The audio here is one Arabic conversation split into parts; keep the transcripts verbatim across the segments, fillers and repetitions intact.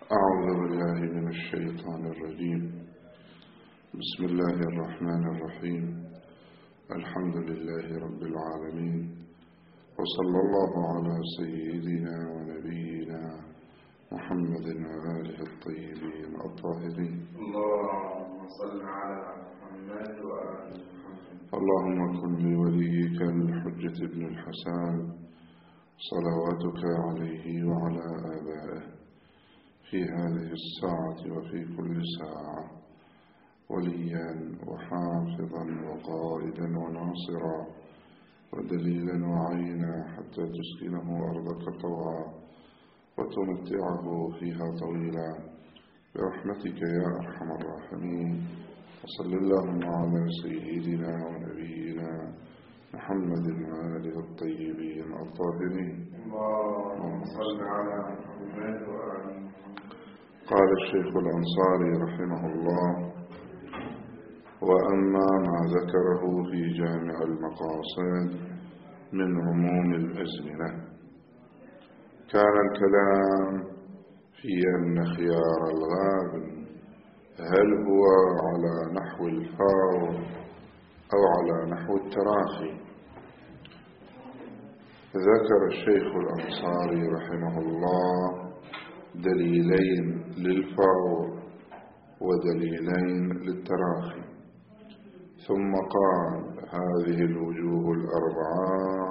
أعوذ بالله من الشيطان الرجيم. بسم الله الرحمن الرحيم. الحمد لله رب العالمين، وصلى الله على سيدنا ونبينا محمد وآله الطيبين الطاهرين. اللهم صل على محمد وآل محمد. اللهم كن لوليك الحجة بن الحسن صلواتك عليه وعلى آبائه في هذه الساعة وفي كل ساعة وليا وحافظا وقائدا وناصرا ودليلا وعينا حتى تسكنه أرضك طوعا وتمتعه فيها طويلا برحمتك يا أرحم الراحمين. وصل اللهم على سيدنا ونبينا محمد وآله الطيبين الطاهرين. اللهم صل على محمد وآل محمد. قال الشيخ الأنصاري رحمه الله: وأما ما ذكره في جامع المقاصد من عموم الأزمنة، كان الكلام في أن خيار الغابن هل هو على نحو الفور أو على نحو التراخي. ذكر الشيخ الأنصاري رحمه الله دليلين للفور ودليلين للتراخي، ثم قال: هذه الوجوه الأربعة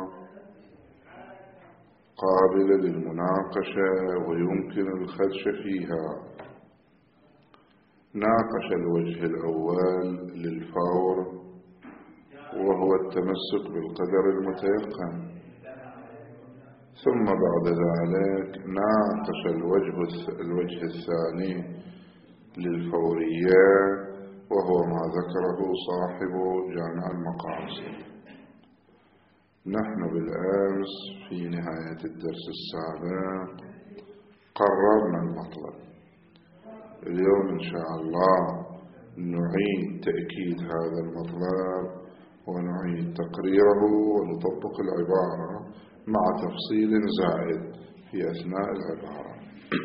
قابلة للمناقشة ويمكن الخدش فيها. ناقش الوجه الأول للفور وهو التمسك بالقدر المتيقن، ثم بعد ذلك ناقش الوجه الوجه الثاني للفورية وهو ما ذكره صاحب جامع المقاصد. نحن بالأمس في نهاية الدرس السابق قررنا المطلب. اليوم إن شاء الله نعيد تأكيد هذا المطلب ونعيد تقريره ونطبق العبارة مع تفصيل زائد في أثناء العبارة.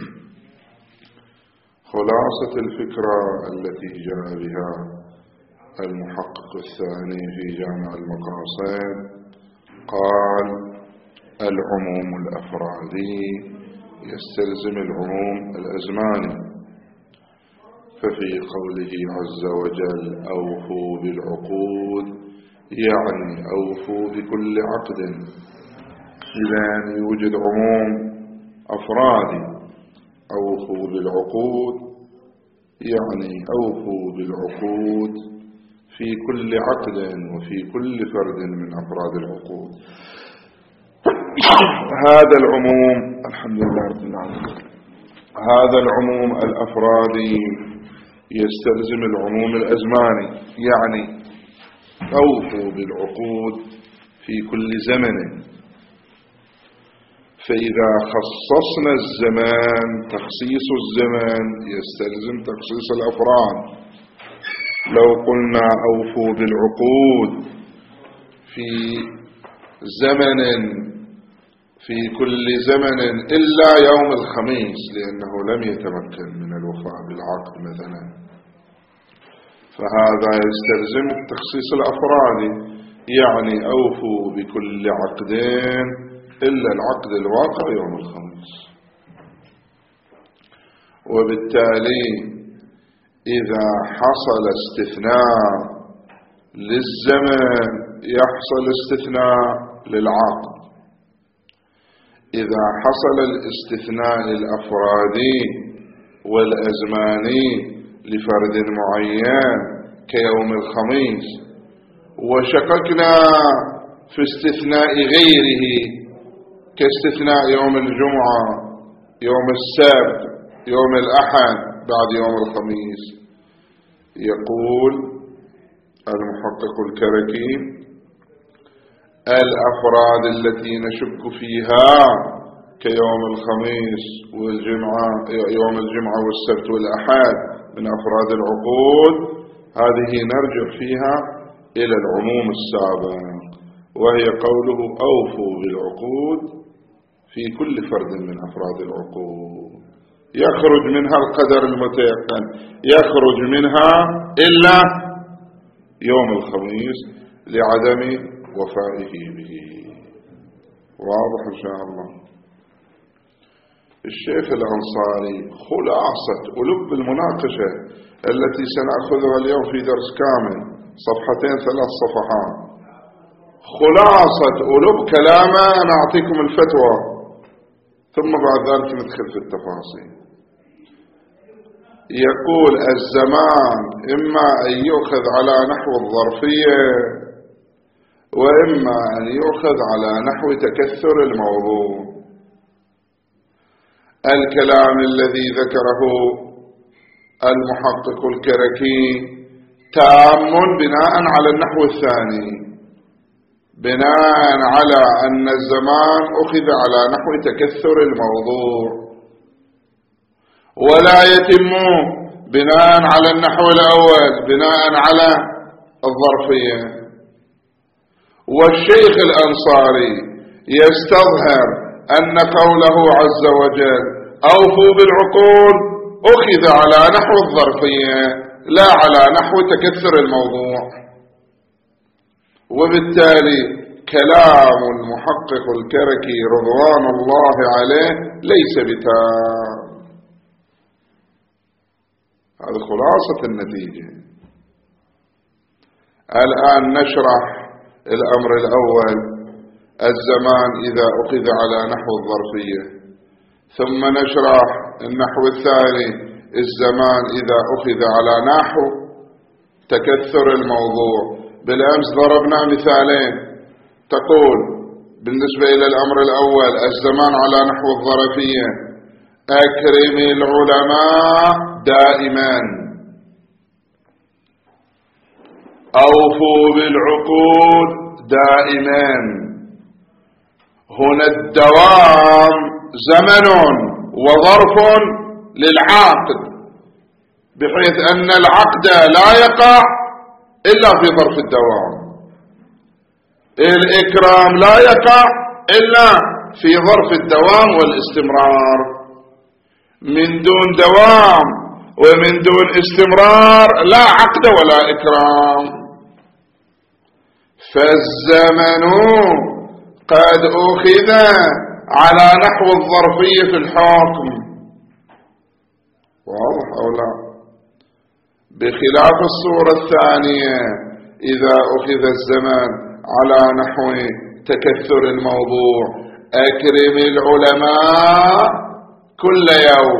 خلاصة الفكرة التي جاء بها المحقق الثاني في جامع المقاصد قال: العموم الأفرادي يستلزم العموم الأزماني. ففي قوله عز وجل: أوفوا بالعقود، يعني أوفوا بكل عقد. إذا يوجد عموم أفرادي، أوفوا بالعقود يعني أوفوا بالعقود في كل عقد وفي كل فرد من أفراد العقود. هذا العموم الحمد لله رب العالمين هذا العموم الأفرادي يستلزم العموم الأزماني، يعني أوفوا بالعقود في كل زمن. فإذا خصصنا الزمان تخصيص الزمن يستلزم تخصيص الأفراد. لو قلنا أوفوا بالعقود في زمن في كل زمن إلا يوم الخميس لأنه لم يتمكن من الوفاء بالعقد مثلا، فهذا يستلزم التخصيص الأفرادي، يعني أوفوا بكل عقدين إلا العقد الواقع يوم الخميس. وبالتالي إذا حصل استثناء للزمن يحصل استثناء للعقد. إذا حصل الاستثناء الأفرادي والأزماني لفرد معين كيوم الخميس وشككنا في استثناء غيره كاستثناء يوم الجمعة، يوم السبت، يوم الأحد بعد يوم الخميس، يقول المحقق الكركي: الأفراد التي نشك فيها كيوم الخميس والجمعة يوم الجمعة والسبت والأحد من أفراد العقود، هذه نرجع فيها إلى العموم السابق، وهي قوله: أوفوا بالعقود في كل فرد من أفراد العقود. يخرج منها القدر المتيقن، يخرج منها إلا يوم الخميس لعدم وفائه به. واضح إن شاء الله. الشيخ الأنصاري خلاصة ولب المناقشة التي سنأخذها اليوم في درس كامل، صفحتين ثلاث صفحات، خلاصة ولب كلامه. أنا أعطيكم الفتوى ثم بعد ذلك ندخل في التفاصيل. يقول الزمان إما أن يؤخذ على نحو الظرفية وإما أن يؤخذ على نحو تكثر الموضوع. الكلام الذي ذكره المحقق الكركي تام بناء على النحو الثاني، بناء على أن الزمان أخذ على نحو تكثر الموضوع، ولا يتم بناء على النحو الأول بناء على الظرفية. والشيخ الأنصاري يستظهر أن قوله عز وجل أوفوا بالعقول أخذ على نحو الظرفية لا على نحو تكثر الموضوع، وبالتالي كلام المحقق الكركي رضوان الله عليه ليس بتام. هذه خلاصة النتيجة. الآن نشرح الأمر الأول، الزمان إذا أخذ على نحو الظرفية، ثم نشرح النحو الثاني الزمان إذا أخذ على نحو تكثر الموضوع. بالأمس ضربنا مثالين، تقول بالنسبة إلى الأمر الأول الزمان على نحو الظرفية أكرم العلماء دائما، أوفوا بالعقود دائما. هنا الدوام زمن وظرف للعقد، بحيث أن العقد لا يقع إلا في ظرف الدوام، الإكرام لا يقع إلا في ظرف الدوام والاستمرار. من دون دوام ومن دون استمرار لا عقد ولا إكرام. فالزمن قد أخذ على نحو الظرفية في الحكم، واضح أو لا؟ بخلاف الصورة الثانية إذا أخذ الزمان على نحو تكثر الموضوع أكرم العلماء كل يوم،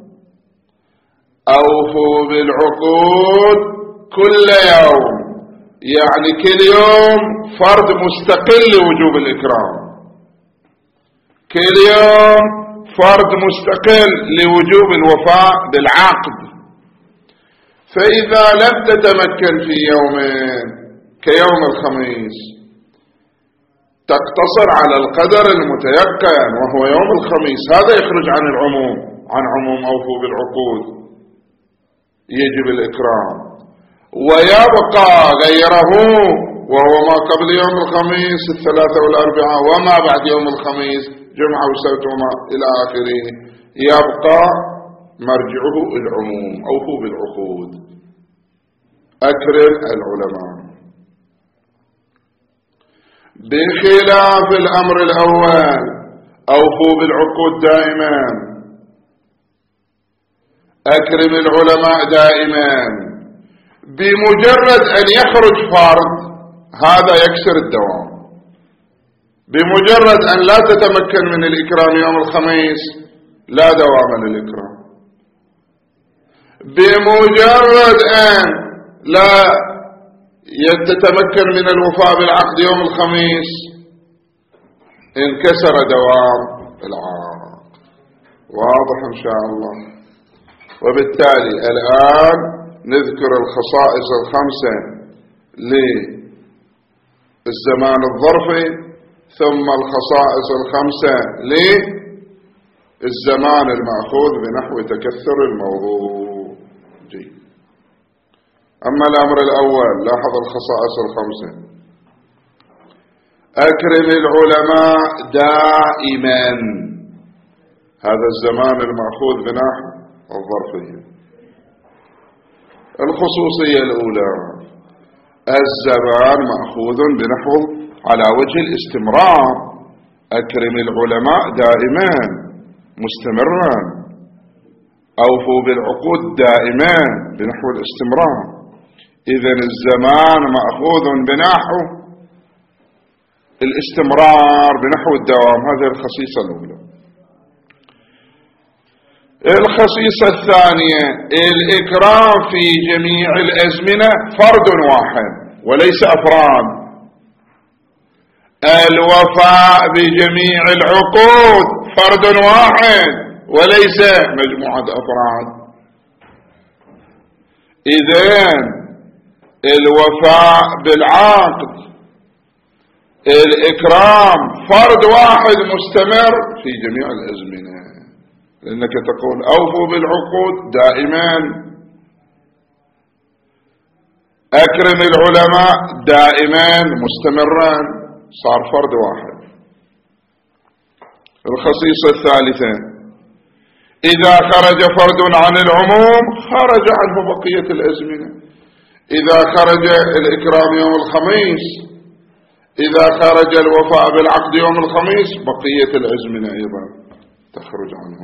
أوفوا بالعقود كل يوم، يعني كل يوم فرد مستقل لوجوب الإكرام، كل يوم فرد مستقل لوجوب الوفاء بالعقد. فإذا لم تتمكن في يومين كيوم الخميس تقتصر على القدر المتيقن وهو يوم الخميس، هذا يخرج عن العموم، عن عموم أوفوا بالعقود، يجب الإكرام. ويبقى غيره وهو ما قبل يوم الخميس الثلاثة والأربعاء وما بعد يوم الخميس جمعة وسبت وما إلى آخره، يبقى مرجعه العموم أوفوا بالعقود، أكرم العلماء. بخلاف الأمر الأول أوفوا بالعقود دائما، أكرم العلماء دائما. بمجرد أن يخرج فرد هذا يكسر الدوام، بمجرد أن لا تتمكن من الإكرام يوم الخميس لا دوام للإكرام، بمجرد أن لا تتمكن من الوفاء بالعقد يوم الخميس انكسر دوام العقد. واضح إن شاء الله. وبالتالي الآن نذكر الخصائص الخمسة للزمان الظرفي ثم الخصائص الخمسة للزمان المأخوذ بنحو تكثر الموضوع. جيد. أما الأمر الأول لاحظ الخصائص الخمسة. أكرم العلماء دائما، هذا الزمان المأخوذ بنحو الظرفية. الخصوصية الأولى: الزمان مأخوذ بنحو على وجه الاستمرار، أكرم العلماء دائما مستمرا، أوفوا بالعقود دائما بنحو الاستمرار. إذن الزمان مأخوذ بنحو الاستمرار بنحو الدوام. هذه الخصيصة الأولى. الخصيصة الثانية: الإكرام في جميع الأزمنة فرد واحد وليس أفراد. الوفاء بجميع العقود فرد واحد وليس مجموعة أفراد. إذن الوفاء بالعقد، الإكرام فرد واحد مستمر في جميع الأزمنة، لأنك تقول أوفوا بالعقود دائما، أكرم العلماء دائما مستمرا، صار فرد واحد. الخصيصة الثالثة: إذا خرج فرد عن العموم خرج عنه بقية الأزمنة. إذا خرج الإكرام يوم الخميس، إذا خرج الوفاء بالعقد يوم الخميس، بقية الأزمنة أيضا تخرج عنه.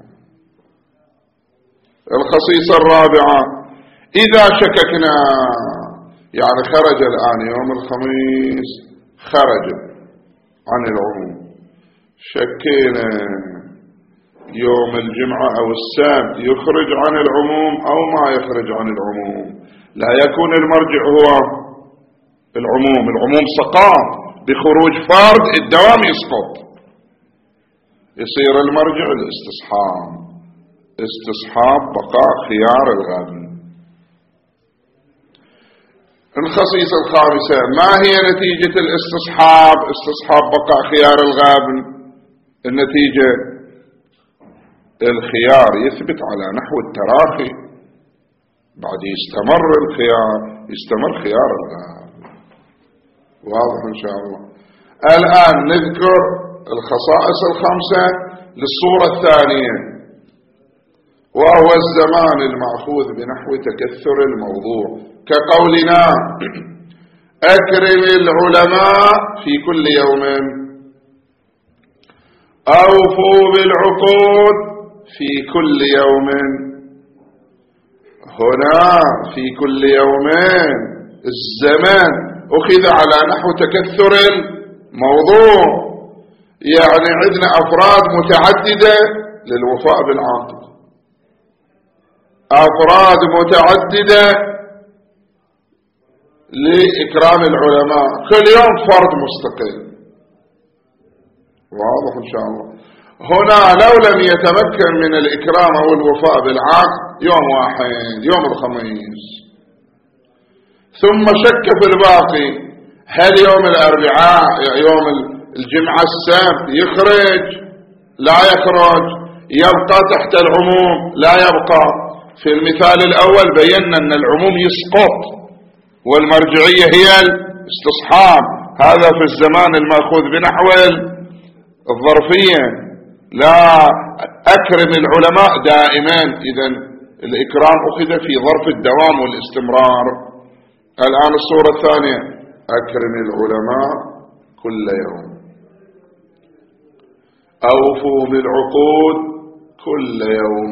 الخصيصة الرابعة: إذا شككنا، يعني خرج الآن يوم الخميس خرج عن العموم، شكينا يوم الجمعة أو السبت يخرج عن العموم أو ما يخرج عن العموم، لا يكون المرجع هو العموم. العموم سقط بخروج فرد، الدوام يسقط، يصير المرجع الاستصحاب، استصحاب بقاء خيار الغابن. الخصيصة الخامسة: ما هي نتيجة الاستصحاب؟ استصحاب بقاء خيار الغابن، النتيجة الخيار يثبت على نحو التراخي، بعد يستمر الخيار، يستمر خيار الغابن. واضح إن شاء الله. الآن نذكر الخصائص الخمسة للصورة الثانية، وهو الزمان المأخوذ بنحو تكثر الموضوع، كقولنا أكرم العلماء في كل يوم، أوفوا بالعقود في كل يوم. هنا في كل يومين الزمان أخذ على نحو تكثر الموضوع، يعني عندنا أفراد متعددة للوفاء بالعقد، أفراد متعددة لإكرام العلماء، كل يوم فرد مستقل. واضح إن شاء الله. هنا لو لم يتمكن من الإكرام أو الوفاء بالعقد يوم واحد، يوم الخميس، ثم شك في الباقي، هل يوم الأربعاء يوم الجمعة السبت يخرج؟ لا يخرج، يبقى تحت العموم؟ لا يبقى. في المثال الأول بينا أن العموم يسقط والمرجعية هي الاستصحاب، هذا في الزمان المأخوذ بنحو الظرفية. لا، أكرم العلماء دائما، إذن الإكرام أخذ في ظرف الدوام والاستمرار. الآن الصورة الثانية: أكرم العلماء كل يوم، أوفوا بالعقود كل يوم،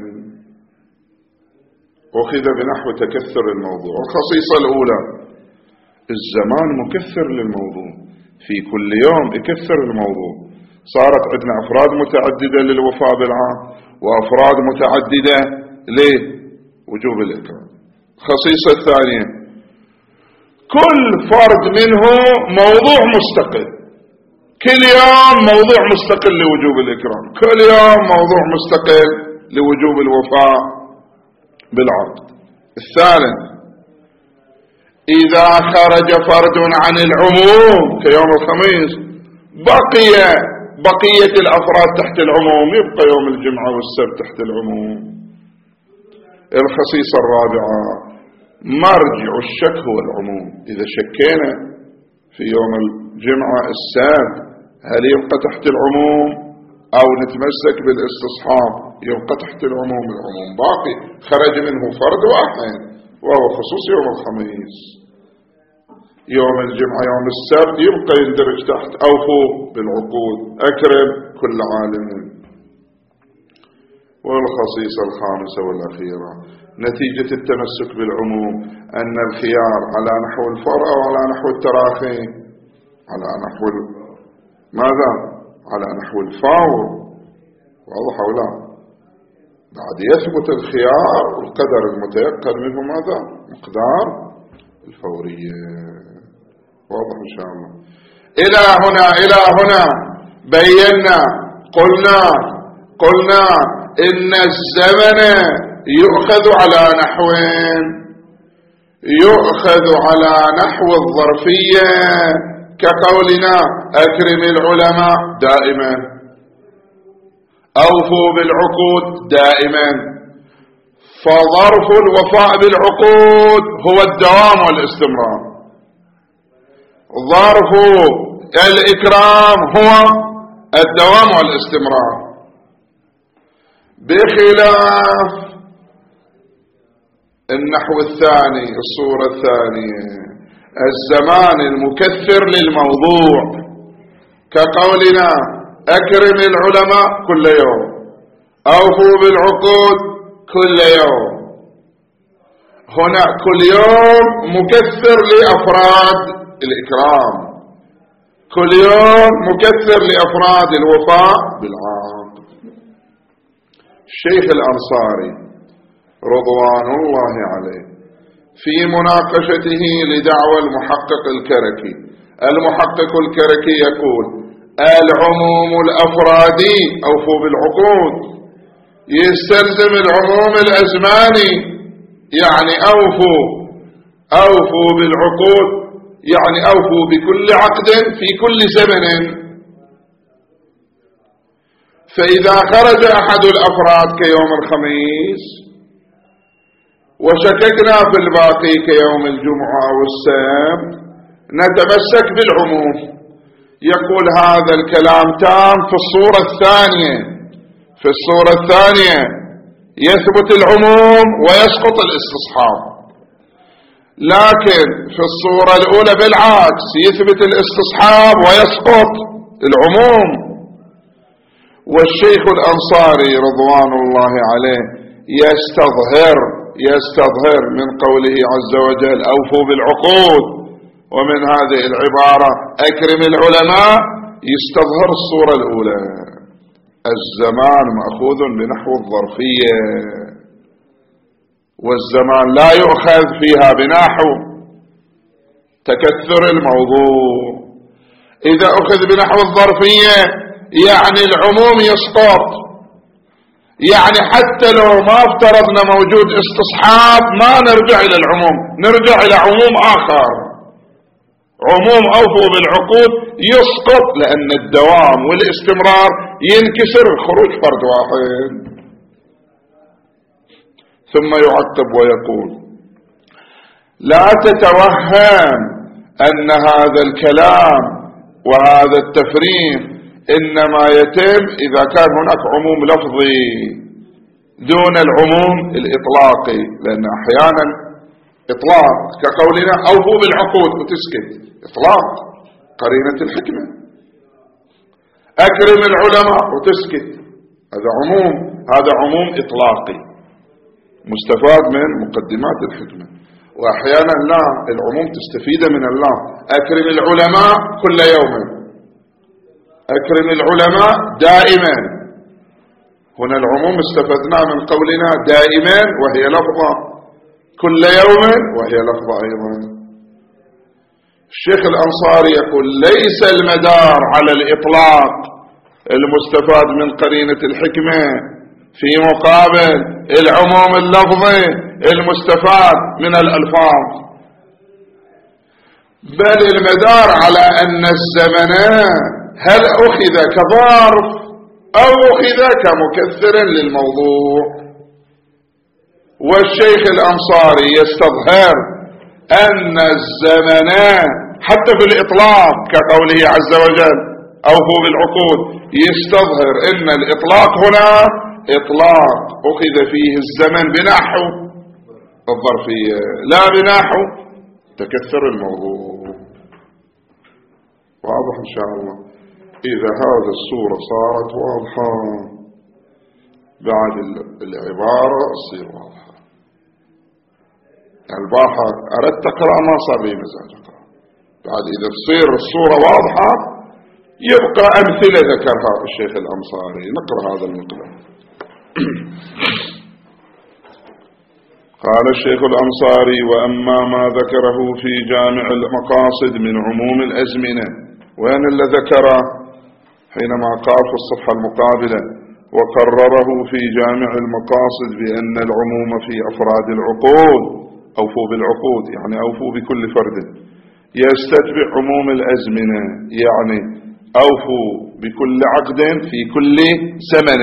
أخذ بنحو تكثر الموضوع. الخصيصة الأولى: الزمان مكثر للموضوع، في كل يوم يكثر الموضوع، صارت عندنا أفراد متعددة للوفاء بالعقد وأفراد متعددة لوجوب الإكرام. الخصيصة الثانية: كل فرد منه موضوع مستقل، كل يوم موضوع مستقل لوجوب الإكرام، كل يوم موضوع مستقل لوجوب الوفاء بالعقد. الثالث: إذا خرج فرد عن العموم كيوم الخميس بقي بقية الأفراد تحت العموم، يبقى يوم الجمعة والسبت تحت العموم. الخصيصة الرابعة: مرجع الشك هو العموم، إذا شكينا في يوم الجمعة السبت هل يبقى تحت العموم أو نتمسك بالاستصحاب يبقى تحت العموم. العموم باقي، خرج منه فرد واحد وهو خصوص يوم الخميس. يوم الجمعة يوم السبت يبقى يندرج تحت أوفوا بالعقود، أكرم كل عالم. والخصيصة الخامسة والأخيرة نتيجة التمسك بالعموم أن الخيار على نحو الفرع أو على نحو التراخي، على نحو ماذا؟ على نحو الفور. واضح أو لا؟ بعد يثبت الخيار والقدر المتيقن منه ماذا؟ مقدار الفورية. واضح إن شاء الله. إلى هنا إلى هنا بينا قلنا قلنا إن الزمن يؤخذ على نحوين، يؤخذ على نحو الظرفية كقولنا أكرم العلماء دائما، أوفوا بالعقود دائما. فظرف الوفاء بالعقود هو الدوام والاستمرار، ظرف الإكرام هو الدوام والاستمرار، بخلاف النحو الثاني الصورة الثانية الزمان المكثر للموضوع كقولنا أكرم العلماء كل يوم، أوفوا بالعقود كل يوم. هنا كل يوم مكثر لأفراد الإكرام، كل يوم مكثر لأفراد الوفاء بالعقد. الشيخ الأنصاري رضوان الله عليه في مناقشته لدعوى المحقق الكركي، المحقق الكركي يقول العموم الأفرادي أوفوا بالعقود يستلزم العموم الأزماني، يعني أوفوا أوفوا بالعقود يعني أوفوا بكل عقد في كل زمن. فإذا خرج أحد الأفراد كيوم الخميس وشككنا في الباقي كيوم الجمعة أو السبت نتمسك بالعموم. يقول هذا الكلام تام في الصورة الثانية، في الصورة الثانية يثبت العموم ويسقط الاستصحاب، لكن في الصورة الأولى بالعكس يثبت الاستصحاب ويسقط العموم. والشيخ الأنصاري رضوان الله عليه يستظهر يستظهر من قوله عز وجل أوفوا بالعقود ومن هذه العبارة أكرم العلماء يستظهر الصورة الأولى. الزمان مأخوذ بنحو الظرفية، والزمان لا يؤخذ فيها بنحو تكثر الموضوع. إذا أخذ بنحو الظرفية يعني العموم يسقط، يعني حتى لو ما افترضنا موجود استصحاب ما نرجع إلى العموم، نرجع إلى عموم آخر، عموم أوفوا بالعقود يسقط لأن الدوام والاستمرار ينكسر خروج فرد واحد. ثم يعقب ويقول لا تتوهم أن هذا الكلام وهذا التفريق إنما يتم إذا كان هناك عموم لفظي دون العموم الإطلاقي، لأن أحيانا إطلاق كقولنا أوفوا بالعقود وتسكت، إطلاق قرينة الحكمة، أكرم العلماء وتسكت، هذا عموم، هذا عموم إطلاقي مستفاد من مقدمات الحكمة. وأحيانا لا، العموم تستفيد من الله، أكرم العلماء كل يوم، أكرم العلماء دائما. هنا العموم استفدنا من قولنا دائما وهي لفظة، كل يوم وهي لفظة أيضا. الشيخ الأنصاري يقول ليس المدار على الإطلاق المستفاد من قرينة الحكمة في مقابل العموم اللفظي المستفاد من الألفاظ، بل المدار على أن الزمن هل أخذ كظرف أو أخذ كمكثر للموضوع. والشيخ الأنصاري يستظهر أن الزمن حتى في الإطلاق كقوله عز وجل أوفوا بالعقود، يستظهر أن الإطلاق هنا إطلاق أخذ فيه الزمن بنحو الظرفية لا بنحو تكثر الموضوع. واضح إن شاء الله؟ إذا هذا الصورة صارت واضحة بعد العبارة تصير واضحة. الباحة أردت أقرأ ما صار لي مزاج أقرأ. بعد إذا تصير الصورة واضحة يبقى أمثلة ذكرها الشيخ الأنصاري، نقرأ هذا المقدار. قال الشيخ الأنصاري: وأما ما ذكره في جامع المقاصد من عموم الأزمنة، وين اللي ذكره حينما قال في الصفحة المقابلة: وقرره في جامع المقاصد بأن العموم في أفراد العقود، أوفوا بالعقود يعني أوفوا بكل فرد، يستتبع عموم الأزمنة، يعني أوفوا بكل عقد في كل زمن،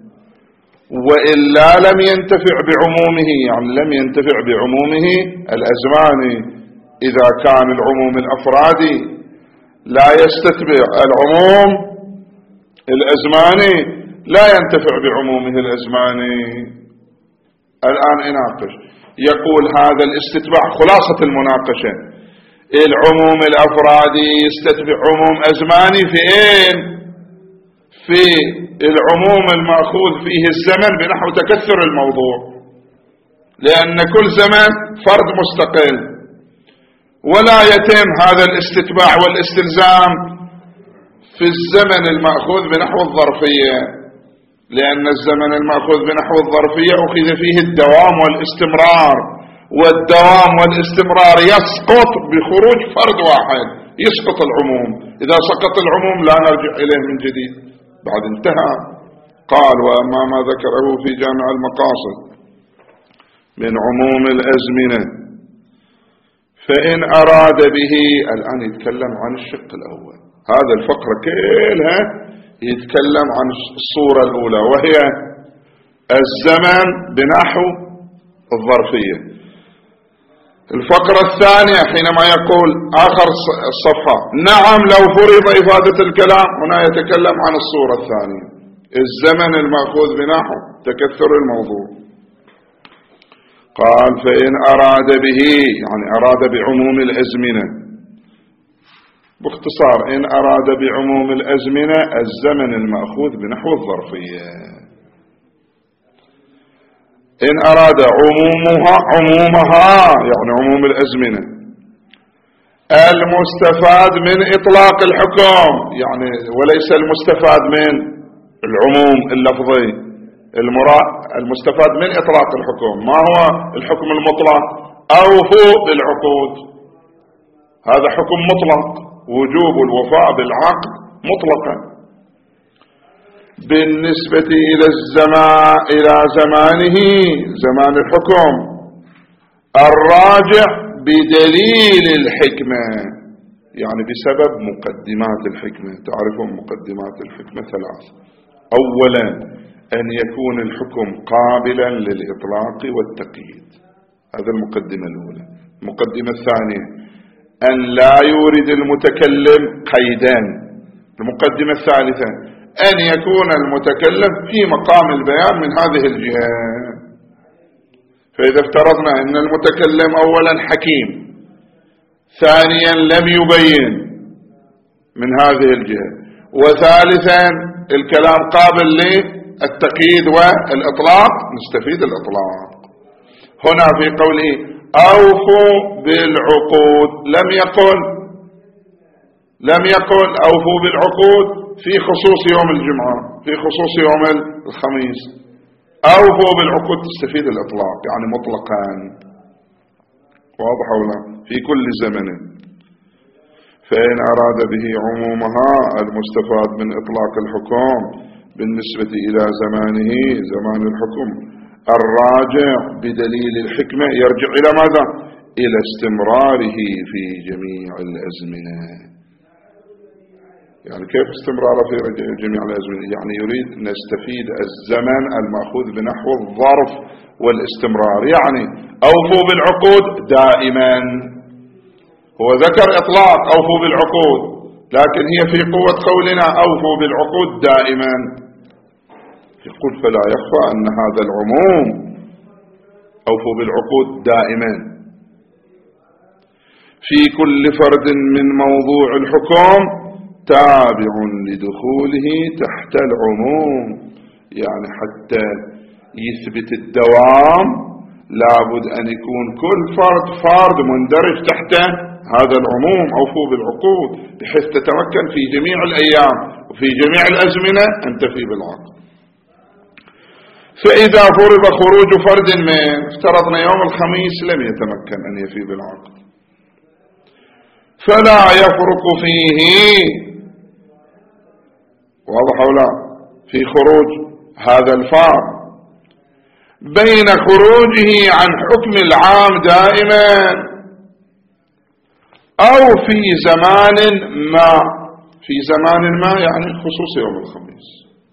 وإلا لم ينتفع بعمومه، يعني لم ينتفع بعمومه الأزماني. إذا كان العموم الأفرادي لا يستتبع العموم الأزماني لا ينتفع بعمومه الأزماني. الآن اناقش. يقول هذا الاستتباع خلاصة المناقشة: العموم الأفرادي يستتبع عموم أزماني في إيه؟ في العموم المأخوذ فيه الزمن بنحو تكثر الموضوع، لأن كل زمن فرد مستقل، ولا يتم هذا الاستتباع والاستلزام في الزمن المأخوذ بنحو الظرفية، لأن الزمن المأخوذ بنحو الظرفية أخذ فيه الدوام والاستمرار، والدوام والاستمرار يسقط بخروج فرد واحد، يسقط العموم. إذا سقط العموم لا نرجع إليه من جديد، بعد انتهى. قال: وأما ما ذكره في جامع المقاصد من عموم الأزمنة فإن أراد به، الآن يتكلم عن الشق الأول، هذا الفقرة كلها يتكلم عن الصورة الأولى وهي الزمن بنحو الظرفية. الفقرة الثانية حينما يقول آخر الصفحة: نعم لو فرض إفادة الكلام، هنا يتكلم عن الصورة الثانية، الزمن المأخوذ بنحو تكثر الموضوع. قال: فإن أراد به، يعني أراد بعموم الأزمنة، باختصار إن أراد بعموم الأزمنة الزمن المأخوذ بنحو الظرفية. إن أراد عمومها عمومها يعني عموم الأزمنة المستفاد من إطلاق الحكم، يعني وليس المستفاد من العموم اللفظي، المستفاد من إطلاق الحكم. ما هو الحكم المطلق؟ أوفوا بالعقود، هذا حكم مطلق، وجوب الوفاء بالعقد مطلقا. بالنسبة إلى الزمان إلى زمانه زمان الحكم الراجع بدليل الحكمة، يعني بسبب مقدمات الحكمة. تعرفون مقدمات الحكمة ثلاث: أولا أن يكون الحكم قابلا للإطلاق والتقييد، هذا المقدمة الأولى. المقدمة الثانية أن لا يورد المتكلم قيدا. المقدمة الثالثة أن يكون المتكلم في مقام البيان من هذه الجهة. فإذا افترضنا أن المتكلم أولا حكيم، ثانيا لم يبين من هذه الجهة، وثالثا الكلام قابل للتقييد والإطلاق، نستفيد الإطلاق. هنا في قوله أوفوا بالعقود لم يقل لم يقل أوفوا بالعقود في خصوص يوم الجمعة، في خصوص يوم الخميس. أوفوا بالعقود تستفيد الإطلاق، يعني مطلقا. واضح ولا؟ في كل زمن. فإن أراد به عمومها المستفاد من إطلاق الحكم بالنسبة إلى زمانه زمان الحكم الراجع بدليل الحكمة، يرجع إلى ماذا؟ إلى استمراره في جميع الأزمنة. يعني كيف استمراره في جميع الأزمنة؟ يعني يريد أن نستفيد الزمن المأخوذ بنحو الظرف والاستمرار، يعني أوفوا بالعقود دائما. هو ذكر إطلاق أوفوا بالعقود، لكن هي في قوة قولنا أوفوا بالعقود دائما. يقول فلا يخفى أن هذا العموم أوفوا بالعقود دائما في كل فرد من موضوع الحكم تابع لدخوله تحت العموم. يعني حتى يثبت الدوام لابد أن يكون كل فرد فرد مندرج تحت هذا العموم أوفوا بالعقود، بحيث تتمكن في جميع الأيام وفي جميع الأزمنة أن تفي بالعقد. فإذا فرض خروج فرد من افترضنا يوم الخميس لم يتمكن أن يفي بالعقد، فلا يفرق فيه، واضح أو لا، في خروج هذا الفرد بين خروجه عن حكم العام دائما أو في زمان ما. في زمان ما يعني خصوص يوم الخميس،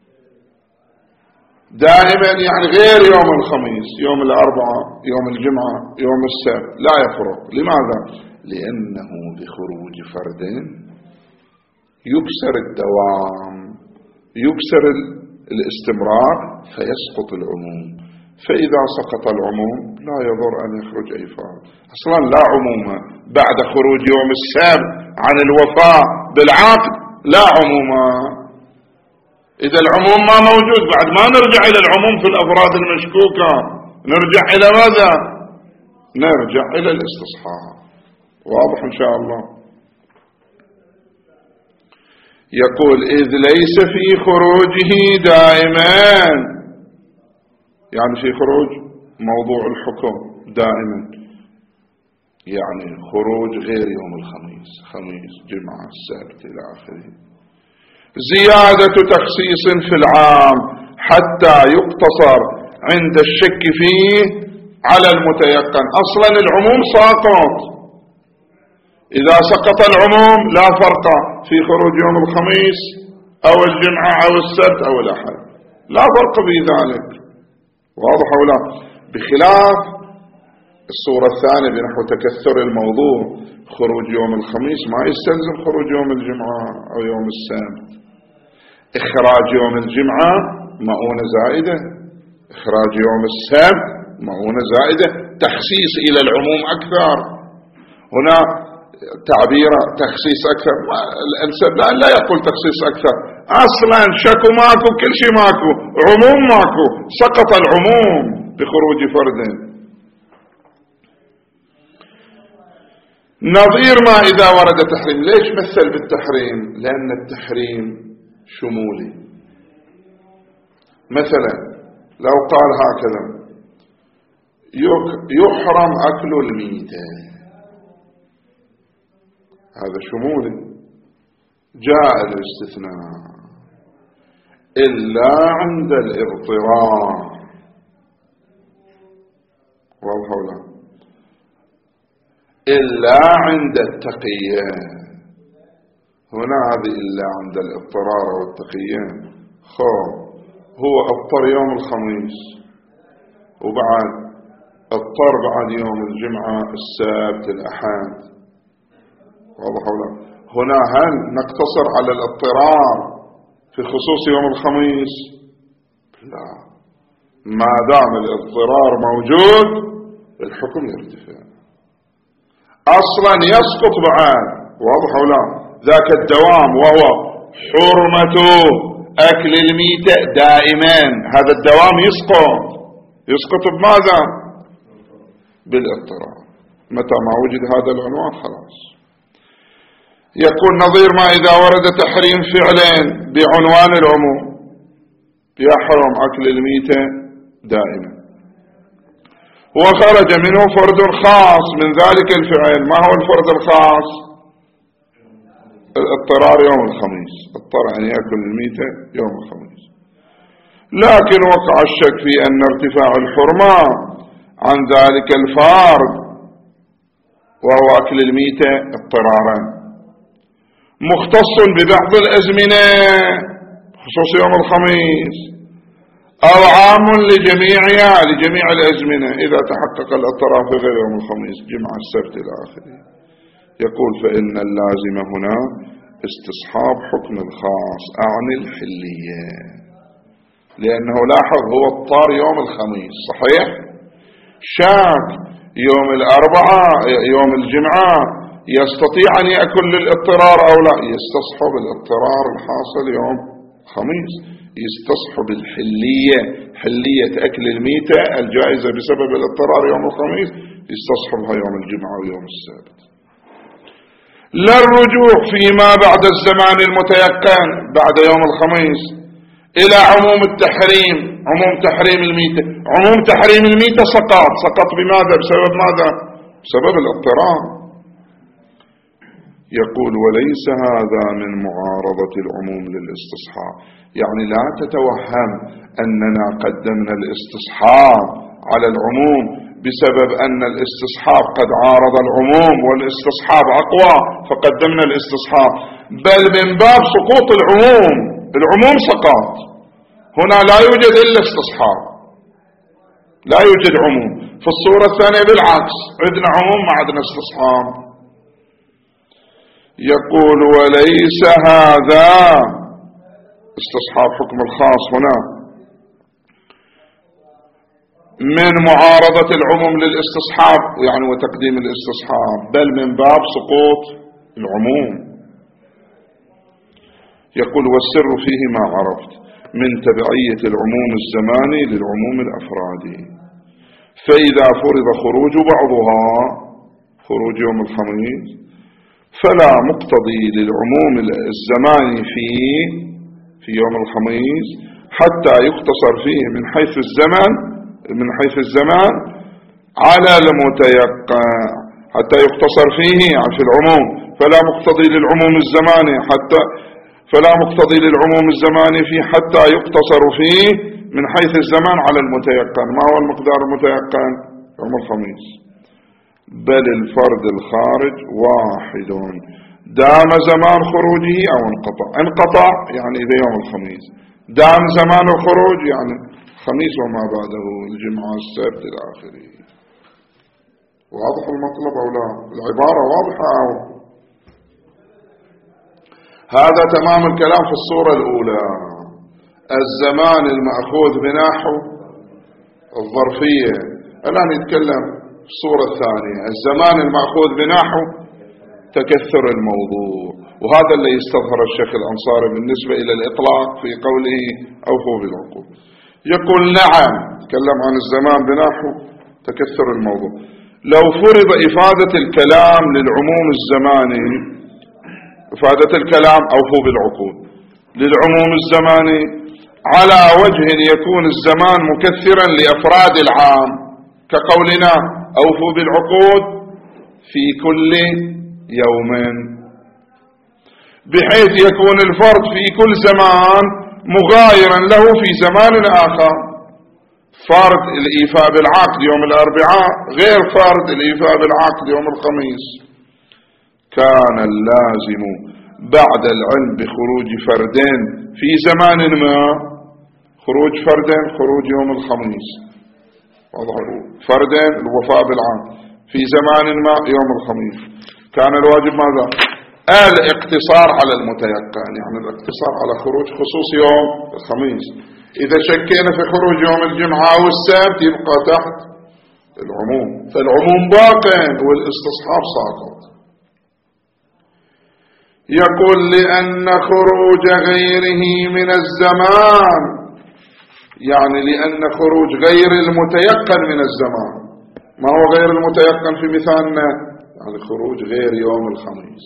دائما يعني غير يوم الخميس، يوم الأربعاء، يوم الجمعة، يوم السبت، لا يفرق. لماذا؟ لأنه بخروج فرد يكسر الدوام، يكسر الاستمرار، فيسقط العموم. فإذا سقط العموم لا يضر أن يخرج أي فرد. أصلا لا عموم بعد خروج يوم السبت عن الوفاء بالعقد، لا عموم. إذا العموم ما موجود بعد ما نرجع إلى العموم في الأفراد المشكوكة، نرجع إلى ماذا؟ نرجع إلى الاستصحاب. واضح إن شاء الله. يقول إذ ليس في خروجه دائما، يعني في خروج موضوع الحكم دائما، يعني خروج غير يوم الخميس، خميس، جمعة، السبت إلى آخره، زيادة تخصيص في العام حتى يقتصر عند الشك فيه على المتيقن. أصلا العموم ساقط. إذا سقط العموم لا فرق في خروج يوم الخميس أو الجمعة أو السبت أو الأحد، لا فرق في ذلك. واضح أو لا؟ بخلاف الصورة الثانية بنحو تكثر الموضوع، خروج يوم الخميس ما يستلزم خروج يوم الجمعة أو يوم السبت. إخراج يوم الجمعة مؤونة زائدة، إخراج يوم السبت مؤونة زائدة، تخصيص إلى العموم أكثر. هنا تعبير تخصيص أكثر، الأنسب لا, لا يقول تخصيص أكثر، أصلا شكو ماكو، كل شيء ماكو، عموم ماكو، سقط العموم بخروج فرد. نظير ما إذا ورد تحريم. ليش مثل بالتحريم؟ لأن التحريم شمولي. مثلا لو قال هكذا يحرم أكل الميتة، هذا شمولي. جاء الاستثناء إلا عند الاضطرار، واضح ولا؟ إلا عند التقيان. هنا هذه إلا عند الاضطرار والتقيان. خو هو اضطر يوم الخميس وبعد اضطر بعد يوم الجمعة، السبت، الأحد، واضح ولا؟ هنا هل نقتصر على الاضطرار في خصوص يوم الخميس؟ لا، ما دام الاضطرار موجود الحكم يرتفع، أصلا يسقط بعد. واضح ولا؟ ذاك الدوام وهو حرمة أكل الميتة دائما، هذا الدوام يسقط. يسقط بماذا؟ بالاضطرار. متى ما وجد هذا العنوان خلاص. يكون نظير ما إذا ورد تحريم فعلين بعنوان العموم، يحرم أكل الميتة دائما، وخرج منه فرد خاص من ذلك الفعل. ما هو الفرد الخاص؟ الاضطرار يوم الخميس، اضطر أن يأكل الميتة يوم الخميس. لكن وقع الشك في أن ارتفاع الحرمة عن ذلك الفرد وهو أكل الميتة اضطرارا مختص ببعض الأزمنة خصوص يوم الخميس، أو عام لجميعها لجميع الأزمنة إذا تحقق الاضطرار في غير يوم الخميس، جمعة، السبت إلى آخره. يقول فإن اللازم هنا استصحاب حكم الخاص، أعني الحلية، لأنه لاحظ هو اضطر يوم الخميس صحيح، شاك يوم الأربعاء يوم الجمعة يستطيع أن يأكل للاضطرار أو لا، يستصحب الاضطرار الحاصل يوم خميس، يستصحب الحلية، حلية أكل الميتة الجائزة بسبب الاضطرار يوم الخميس يستصحبها يوم الجمعة ويوم السبت. لا الرجوع فيما بعد الزمان المتيقن بعد يوم الخميس إلى عموم التحريم، عموم تحريم الميتة، عموم تحريم الميتة سقط، سقط بماذا؟ بسبب ماذا؟ بسبب الاضطرار. يقول وليس هذا من معارضة العموم للاستصحاب، يعني لا تتوهم أننا قدمنا الاستصحاب على العموم بسبب أن الاستصحاب قد عارض العموم والاستصحاب أقوى فقدمنا الاستصحاب، بل من باب سقوط العموم، العموم سقط، هنا لا يوجد إلا استصحاب، لا يوجد عموم. في الصورة الثانية بالعكس، عندنا عموم ما عندنا استصحاب. يقول وليس هذا استصحاب حكم الخاص هنا من معارضة العموم للاستصحاب يعني وتقديم الاستصحاب، بل من باب سقوط العموم. يقول والسر فيه ما عرفت من تبعية العموم الزماني للعموم الأفرادي، فإذا فرض خروج بعضها خروج يوم الخميس فلا مقتضي للعموم الزماني فيه في يوم الخميس حتى يقتصر فيه من حيث الزمان من حيث الزمان على المتيقن، حتى يقتصر فيه يعني في العموم، فلا مقتضي للعموم الزماني حتى فلا مقتضي للعموم الزماني فيه حتى يقتصر فيه من حيث الزمان على المتيقن. ما هو المقدار المتيقن؟ يوم الخميس. بل الفرد الخارج واحد دام زمان خروجه أو انقطع، انقطع يعني إذا يوم الخميس، دام زمان الخروج يعني الخميس وما بعده الجمعة السبت إلى آخره. واضح المطلب أو لا؟ العبارة واضحة أو؟ هذا تمام الكلام في الصورة الأولى، الزمان المأخوذ بنحو الظرفية. الآن يتكلم في الصورة الثانية الزمان المأخوذ بنحو تكثر الموضوع، وهذا اللي يستظهر الشيخ الأنصاري بالنسبة إلى الإطلاق في قوله أوفوا بالعقود. يقول نعم، تكلم عن الزمان بنحو تكثر الموضوع. لو فرض إفادة الكلام للعموم الزماني، إفادة الكلام أوفوا بالعقود للعموم الزماني على وجه يكون الزمان مكثرا لأفراد العام، كقولنا أوفوا بالعقود في كل يوم، بحيث يكون الفرد في كل زمان مغايرا له في زمان آخر. فرد الإيفاء بالعقد يوم الأربعاء غير فرد الإيفاء بالعقد يوم الخميس. كان اللازم بعد العلم بخروج فردين في زمان ما، خروج فردين خروج يوم الخميس، فردين الوفاء بالعقد في زمان ما يوم الخميس، كان الواجب ماذا؟ الاقتصار على المتيقن، يعني الاقتصار على خروج خصوص يوم الخميس. إذا شكينا في خروج يوم الجمعة أو السبت يبقى تحت العموم، فالعموم باق والاستصحاب ساقط. يقول لأن خروج غيره من الزمان، يعني لأن خروج غير المتيقن من الزمان. ما هو غير المتيقن في مثالنا؟ يعني خروج غير يوم الخميس،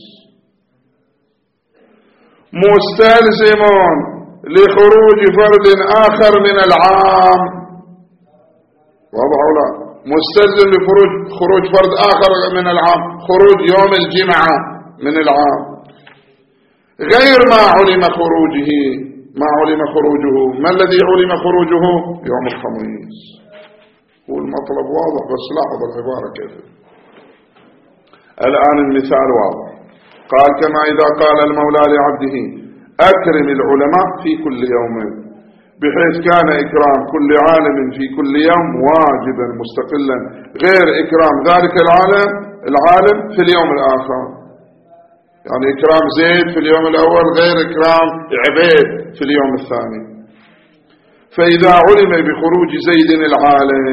مستلزم لخروج فرد آخر من العام. واضح ولا لا؟ مستلزم لخروج خروج فرد آخر من العام، خروج يوم الجمعة من العام غير ما علم خروجه. ما علم خروجه، ما الذي علم خروجه؟ يوم الخميس. والمطلب واضح، بس لاحظ العبارة كيف. الآن المثال واضح. قال كما إذا قال المولى لعبده أكرم العلماء في كل يوم، بحيث كان إكرام كل عالم في كل يوم واجبا مستقلا غير إكرام ذلك العالم العالم في اليوم الآخر. يعني إكرام زيد في اليوم الأول غير إكرام عبيد في اليوم الثاني. فإذا علم بخروج زيد العالم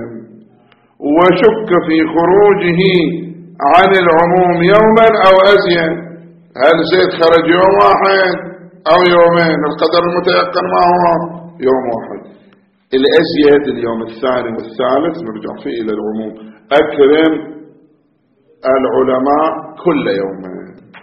وشك في خروجه عن العموم يوما أو أزيد، هل زيد خرج يوم واحد أو يومين؟ القدر المتيقن ما هو؟ يوم واحد. الأزيد اليوم الثاني والثالث نرجع فيه إلى العموم. أكرم العلماء كل يومين.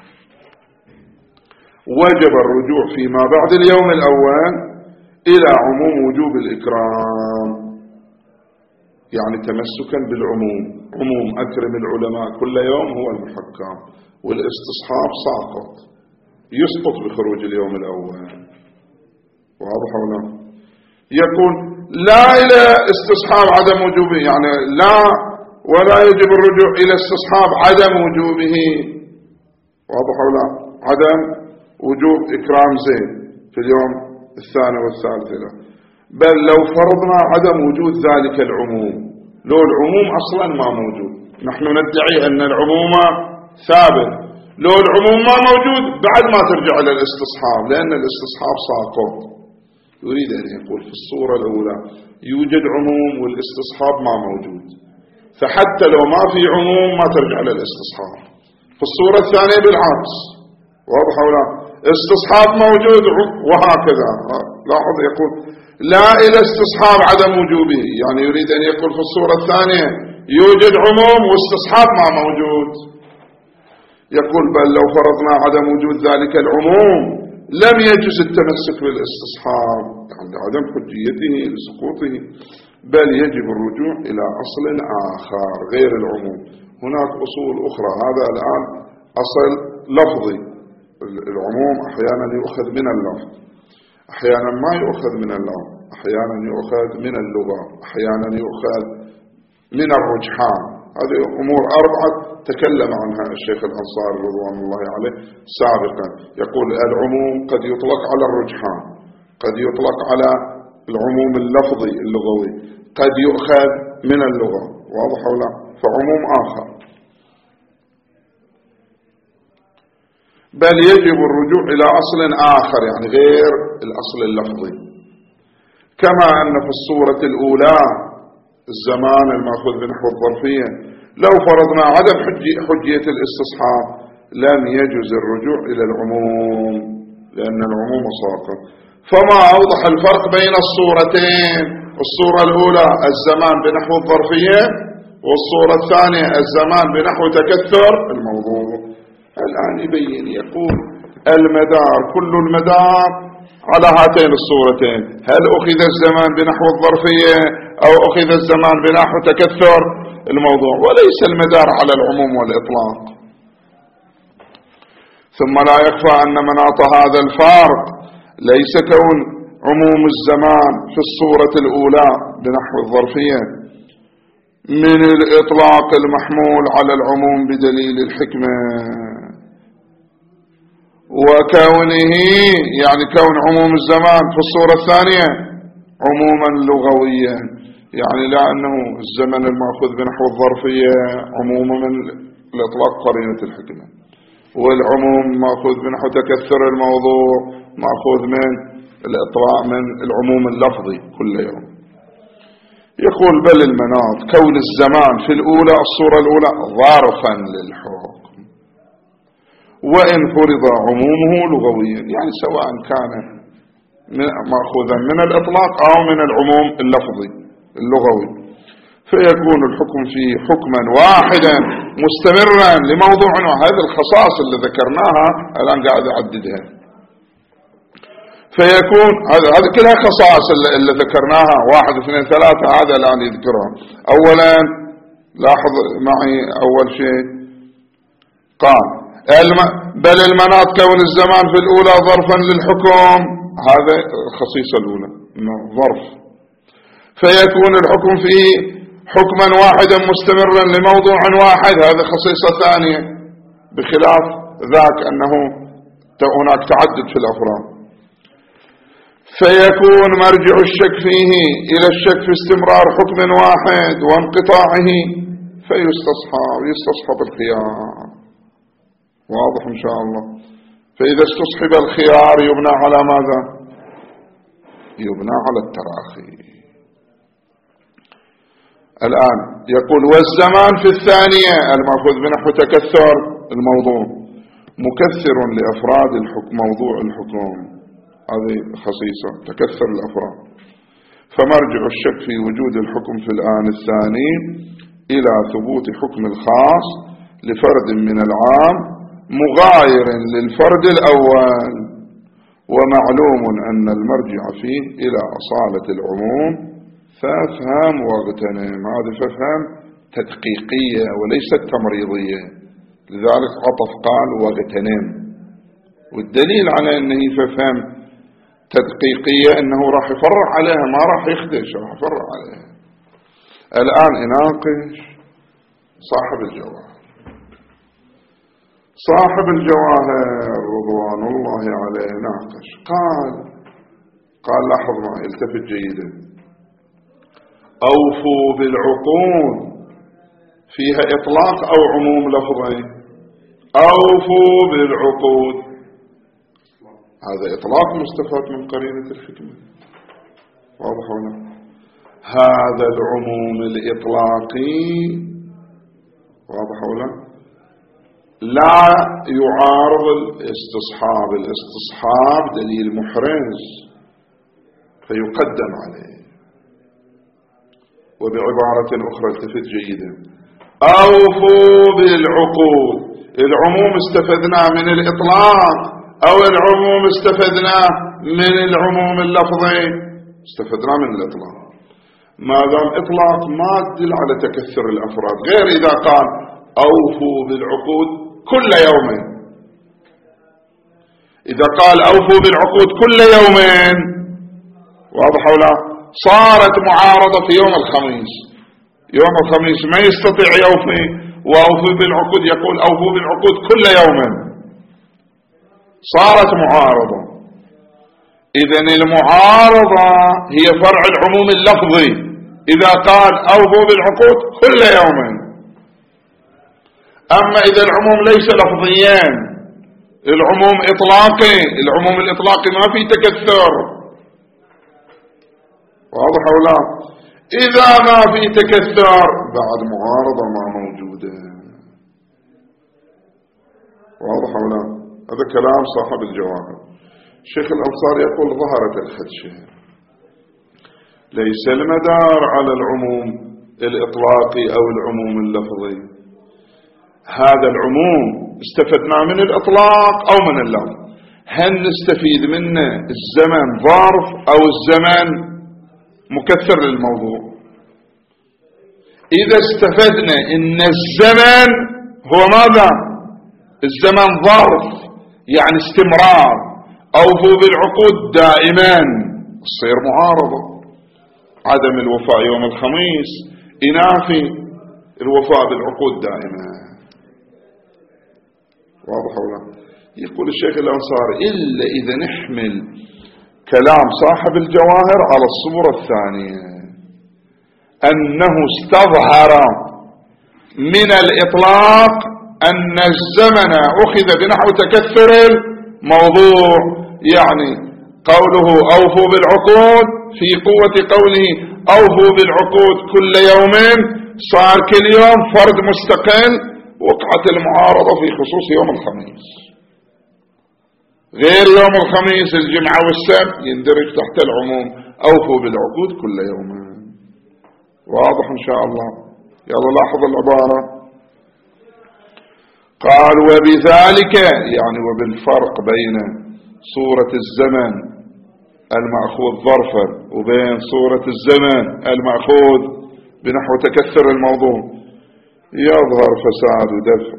وجب الرجوع فيما بعد اليوم الأول إلى عموم وجوب الإكرام، يعني تمسكا بالعموم. عموم أكرم العلماء كل يوم هو المحكم، والاستصحاب ساقط يسقط بخروج اليوم الأول. واضح ولا؟ يقول لا إلى استصحاب عدم وجوبه، يعني لا ولا يجب الرجوع إلى استصحاب عدم وجوبه. واضح ولا؟ عدم وجوب إكرام زيد في اليوم الثاني والثالث له، بل لو فرضنا عدم وجود ذلك العموم، لو العموم أصلا ما موجود، نحن ندعي أن العموم ثابت، لو العموم ما موجود بعد ما ترجع إلى الاستصحاب، لأن الاستصحاب ساقط. يريد أن يقول في الصورة الأولى يوجد عموم والاستصحاب ما موجود، فحتى لو ما في عموم ما ترجع إلى الاستصحاب. في الصورة الثانية بالعكس. واضح ولا؟ استصحاب موجود وهكذا. لاحظ يقول لا إلى استصحاب عدم وجوبه، يعني يريد أن يقول في الصورة الثانية يوجد عموم واستصحاب ما موجود. يقول بل لو فرضنا عدم وجود ذلك العموم لم يجوز التمسك بالاستصحاب، يعني عدم حجيته لسقوطه، بل يجب الرجوع إلى أصل آخر غير العموم. هناك أصول أخرى، هذا الآن أصل لفظي. العموم أحيانا يؤخذ من اللفظ، أحيانا ما يؤخذ من اللفظ، أحيانا يؤخذ من اللغة، أحيانا يؤخذ من الرجحان. هذه أمور أربعة تكلم عنها الشيخ الأنصاري رضوان الله عليه سابقا. يقول العموم قد يطلق على الرجحان، قد يطلق على العموم اللفظي اللغوي، قد يؤخذ من اللغة. واضح ولا؟ فعموم آخر. بل يجب الرجوع إلى أصل آخر، يعني غير الأصل اللفظي. كما أن في الصورة الأولى الزمان المأخوذ بنحو الظرفية لو فرضنا عدم حجية الاستصحاب لم يجوز الرجوع إلى العموم، لأن العموم ساقط. فما أوضح الفرق بين الصورتين، الصورة الأولى الزمان بنحو الظرفية، والصورة الثانية الزمان بنحو تكثر الموضوع. الآن يبين يقول المدار كل المدار على هاتين الصورتين، هل أخذ الزمان بنحو الظرفية أو أخذ الزمان بنحو تكثر الموضوع، وليس المدار على العموم والإطلاق. ثم لا يخفى أن مناط هذا الفارق ليس كون عموم الزمان في الصورة الأولى بنحو الظرفية من الإطلاق المحمول على العموم بدليل الحكمة، وكونه يعني كون عموم الزمان في الصورة الثانية عموما لغويا، يعني لا أنه الزمن المأخوذ بنحو الظرفية عموم من الإطلاق قرينة الحكمة، والعموم مأخوذ بنحو تكثر الموضوع مأخوذ من الإطلاق من العموم اللفظي كل يوم. يقول بل المناط كون الزمان في الأولى الصورة الأولى ظرفا للحكم، وإن فرض عمومه لغويا، يعني سواء كان مأخوذا من الإطلاق أو من العموم اللفظي اللغوي، فيكون الحكم فيه حكما واحدا مستمرا لموضوع. وهذه الخصائص اللي ذكرناها الآن قاعد أعددها، فيكون هذه كلها خصائص اللي ذكرناها واحد اثنين ثلاثة، هذا الآن يذكرها. أولا لاحظ معي أول شيء قال بل المناط كون الزمان في الأولى ظرفا للحكم، هذا الخصيصة الأولى إنه ظرف، فيكون الحكم فيه حكما واحدا مستمرا لموضوع واحد، هذا خصيصة ثانية، بخلاف ذاك أنه هناك تعدد في الأفراد. فيكون مرجع الشك فيه إلى الشك في استمرار حكم واحد وانقطاعه، فيستصحب يستصحب الخيار. واضح إن شاء الله. فإذا استصحب الخيار يبنى على ماذا؟ يبنى على التراخي. الآن يقول والزمان في الثانية المأخوذ بنحو تكثر الموضوع مكثر لأفراد الحكم، موضوع الحكم هذه خصيصة تكثر الأفراد، فمرجع الشك في وجود الحكم في الآن الثاني إلى ثبوت حكم الخاص لفرد من العام مغاير للفرد الأول، ومعلوم أن المرجع فيه إلى أصالة العموم، فافهم واغتنم. هذه فافهم تدقيقية وليست تمريضية، لذلك عطف قال واغتنم، والدليل على أنه فافهم تدقيقية أنه راح يفرع عليها، ما راح يخدش، راح يفرع عليها. الآن يناقش صاحب الجواهر. صاحب الجواهر رضوان الله عليه ناقش، قال قال لاحظ معي التفت جيدا: أوفوا بالعقود فيها إطلاق أو عموم لفظي؟ أوفوا بالعقود هذا إطلاق مستفاد من قرينة الحكمة، واضح ولا؟ هذا العموم الإطلاقي واضح ولا؟ لا يعارض الاستصحاب، الاستصحاب دليل محرز فيقدم عليه. وبعبارة أخرى التفت جيدا: أوفوا بالعقود، العموم استفدناه من الإطلاق أو العموم استفدناه من العموم اللفظي؟ استفدناه من الإطلاق. ما دام إطلاق ما تدل على تكثر الأفراد، غير إذا قال أوفوا بالعقود كل يوم. إذا قال أوفوا بالعقود كل يومين واضح ولا؟ صارت معارضة في يوم الخميس، يوم الخميس ما يستطيع يوفي، وأوفوا بالعقود يقول أوفوا بالعقود كل يوم، صارت معارضة. إذن المعارضة هي فرع العموم اللفظي، إذا قال أوفوا بالعقود كل يوم. أما إذا العموم ليس لفظيان، العموم إطلاقي، العموم الإطلاقي ما في تكثر، واضح ولا؟ إذا ما في تكثر بعد معارضة ما موجودة، واضح ولا؟ هذا كلام صاحب الجواهر. الشيخ الأنصاري يقول ظهرت الخدشة، ليس المدار على العموم الإطلاقي أو العموم اللفظي، هذا العموم استفدنا من الإطلاق أو من اللفظ. هل نستفيد منه الزمن ظرف أو الزمن مكثر للموضوع؟ إذا استفدنا إن الزمن هو ماذا؟ الزمن ظرف يعني استمرار، أوفوا بالعقود دائما، تصير معارضة. عدم الوفاء يوم الخميس ينافي الوفاء بالعقود دائما، واضح ولا؟ يقول الشيخ الأنصاري إلا إذا نحمل كلام صاحب الجواهر على الصورة الثانية، أنه استظهر من الإطلاق أن الزمن أخذ بنحو تكثر الموضوع، يعني قوله أوفوا بالعقود في قوة قوله أوفوا بالعقود كل يومين، صار كل يوم فرد مستقل، وقعت المعارضة في خصوص يوم الخميس. غير يوم الخميس الجمعة والسبت يندرج تحت العموم أوفوا بالعقود كل يومين، واضح إن شاء الله. يلا لاحظ العبارة، قال وبذلك يعني وبالفرق بين صورة الزمن المأخوذ ظرفا وبين صورة الزمن المأخوذ بنحو تكثر الموضوع يظهر فساد ودفع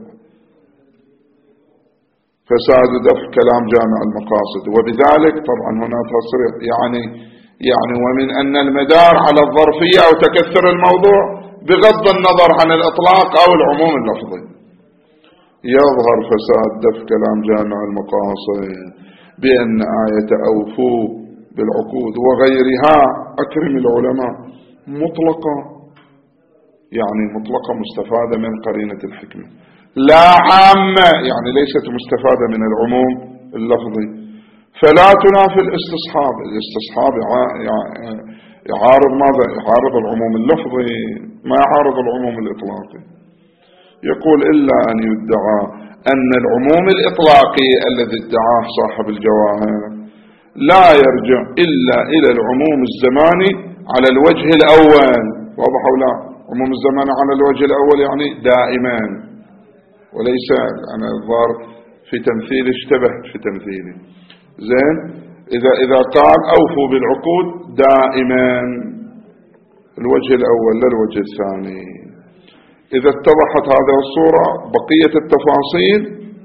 فساد ودفع كلام جامع المقاصد. وبذلك طبعا هنا تصريح يعني يعني ومن أن المدار على الظرفية أو تكثر الموضوع بغض النظر عن الإطلاق أو العموم اللفظي، يظهر فساد دفع كلام جامع المقاصد بأن آية أوفوا بالعقود وغيرها أكرم العلماء مطلقة، يعني مطلقة مستفادة من قرينة الحكمة، لا عامة، يعني ليست مستفادة من العموم اللفظي، فلا تنافي الاستصحاب. الاستصحاب يعارض ماذا؟ يعارض العموم اللفظي، ما يعارض العموم الإطلاقي. يقول إلا أن يدعى أن العموم الإطلاقي الذي ادعاه صاحب الجواهر لا يرجع إلا إلى العموم الزماني على الوجه الأول. واضح أو لا؟ عموم الزمان على الوجه الأول يعني دائما، وليس أنا الظاهر في تمثيل اشتبهت في تمثيلي. زين، إذا إذا قال أوفوا بالعقود دائما الوجه الأول لا الوجه الثاني. إذا اتضحت هذه الصورة بقية التفاصيل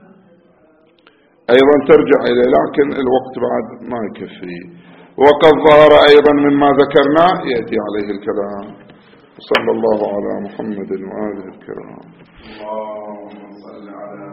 أيضا ترجع إليه، لكن الوقت بعد ما يكفي. وقد ظهر أيضا مما ذكرنا يأتي عليه الكلام. صلى الله على محمد وآله الكرام. اللهم صل على